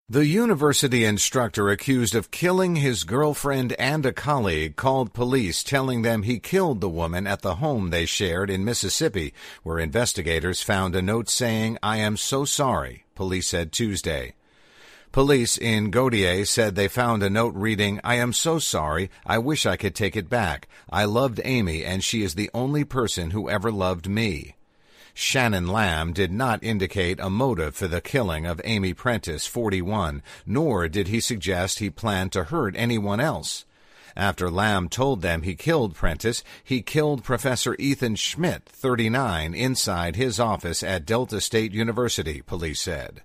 The university instructor accused of killing his girlfriend and a colleague called police, telling them he killed the woman at the home they shared in Mississippi, where investigators found a note saying, "I am so sorry," police said Tuesday. Police in Gaudier said they found a note reading, "I am so sorry. I wish I could take it back. I loved Amy, and she is the only person who ever loved me." Shannon Lamb did not indicate a motive for the killing of Amy Prentice, 41, nor did he suggest he planned to hurt anyone else. After Lamb told them he killed Prentice, he killed Professor Ethan Schmidt, 39, inside his office at Delta State University, police said.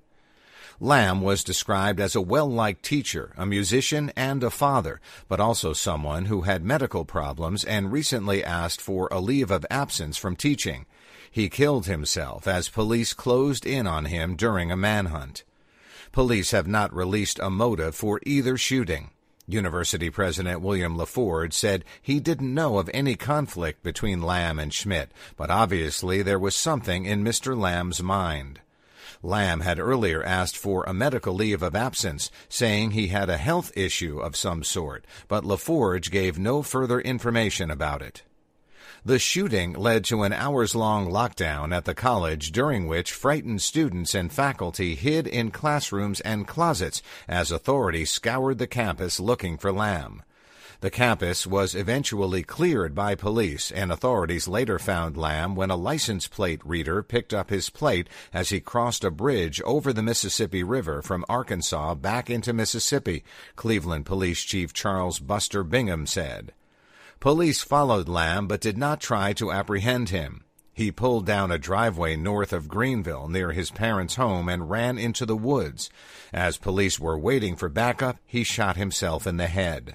Lamb was described as a well-liked teacher, a musician, and a father, but also someone who had medical problems and recently asked for a leave of absence from teaching. He killed himself as police closed in on him during a manhunt. Police have not released a motive for either shooting. University President William LaForge said he didn't know of any conflict between Lamb and Schmidt, but obviously there was something in Mr. Lamb's mind. Lamb had earlier asked for a medical leave of absence, saying he had a health issue of some sort, but LaForge gave no further information about it. The shooting led to an hours-long lockdown at the college, during which frightened students and faculty hid in classrooms and closets as authorities scoured the campus looking for Lamb. The campus was eventually cleared by police, and authorities later found Lamb when a license plate reader picked up his plate as he crossed a bridge over the Mississippi River from Arkansas back into Mississippi, Cleveland Police Chief Charles Buster Bingham said. Police followed Lamb but did not try to apprehend him. He pulled down a driveway north of Greenville near his parents' home and ran into the woods. As police were waiting for backup, he shot himself in the head.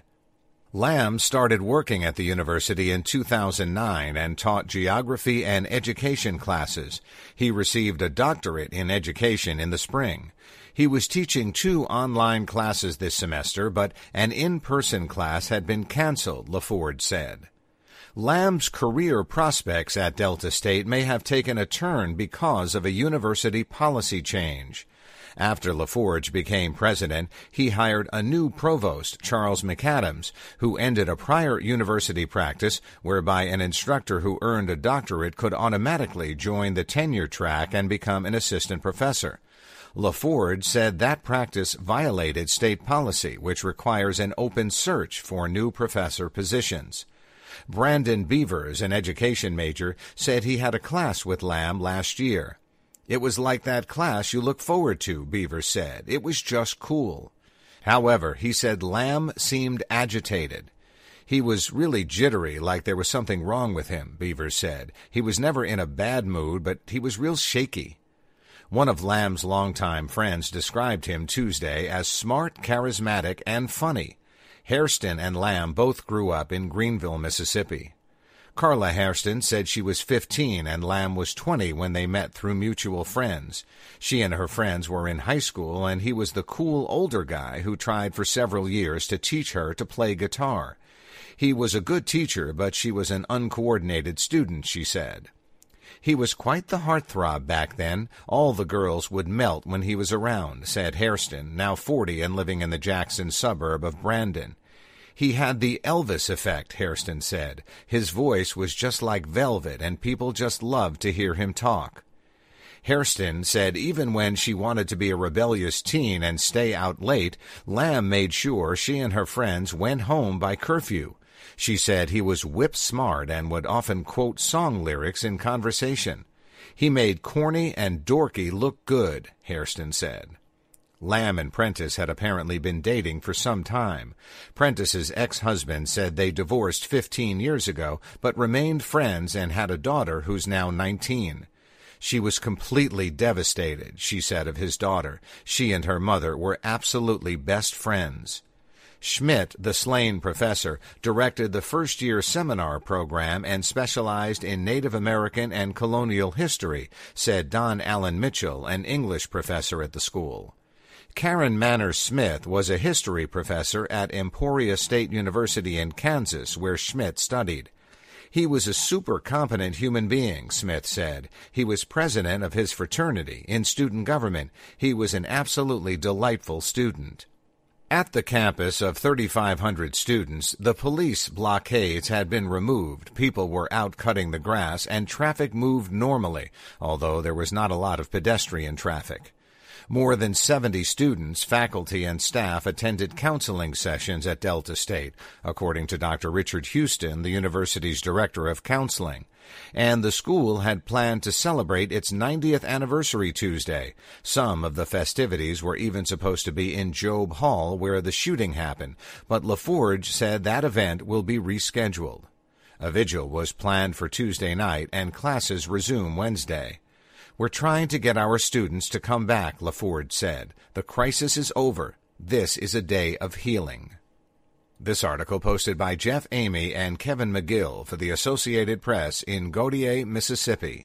Lamb started working at the university in 2009 and taught geography and education classes. He received a doctorate in education in the spring. He was teaching 2 online classes this semester, but an in-person class had been canceled, LaForge said. Lamb's career prospects at Delta State may have taken a turn because of a university policy change. After LaForge became president, he hired a new provost, Charles McAdams, who ended a prior university practice whereby an instructor who earned a doctorate could automatically join the tenure track and become an assistant professor. LaForge said that practice violated state policy, which requires an open search for new professor positions. Brandon Beavers, an education major, said he had a class with Lamb last year. "It was like that class you look forward to," Beavers said. "It was just cool." However, he said Lamb seemed agitated. "He was really jittery, like there was something wrong with him," Beavers said. "He was never in a bad mood, but he was real shaky." One of Lamb's longtime friends described him Tuesday as smart, charismatic, and funny. Hairston and Lamb both grew up in Greenville, Mississippi. Carla Hairston said she was 15 and Lamb was 20 when they met through mutual friends. She and her friends were in high school, and he was the cool older guy who tried for several years to teach her to play guitar. He was a good teacher, but she was an uncoordinated student, she said. "He was quite the heartthrob back then. All the girls would melt when he was around," said Hairston, now 40 and living in the Jackson suburb of Brandon. "He had the Elvis effect," Hairston said. "His voice was just like velvet, and people just loved to hear him talk." Hairston said even when she wanted to be a rebellious teen and stay out late, Lamb made sure she and her friends went home by curfew. She said he was whip-smart and would often quote song lyrics in conversation. "He made corny and dorky look good," Hairston said. Lamb and Prentice had apparently been dating for some time. Prentice's ex-husband said they divorced 15 years ago, but remained friends and had a daughter who's now 19. "She was completely devastated," she said of his daughter. "She and her mother were absolutely best friends." Schmidt, the slain professor, directed the first-year seminar program and specialized in Native American and colonial history, said Don Allen Mitchell, an English professor at the school. Karen Manners Smith was a history professor at Emporia State University in Kansas, where Schmidt studied. He was a super competent human being, Smith said. He was president of his fraternity in student government. He was an absolutely delightful student. At the campus of 3,500 students, the police blockades had been removed, people were out cutting the grass, and traffic moved normally, although there was not a lot of pedestrian traffic. More than 70 students, faculty, and staff attended counseling sessions at Delta State, according to Dr. Richard Houston, the university's director of counseling. And the school had planned to celebrate its 90th anniversary Tuesday. Some of the festivities were even supposed to be in Jobe Hall, where the shooting happened, but LaForge said that event will be rescheduled. A vigil was planned for Tuesday night, and classes resume Wednesday. We're trying to get our students to come back, LaForge said. The crisis is over. This is a day of healing. This article posted by Jeff Amy and Kevin McGill for the Associated Press in Gaudier, Mississippi.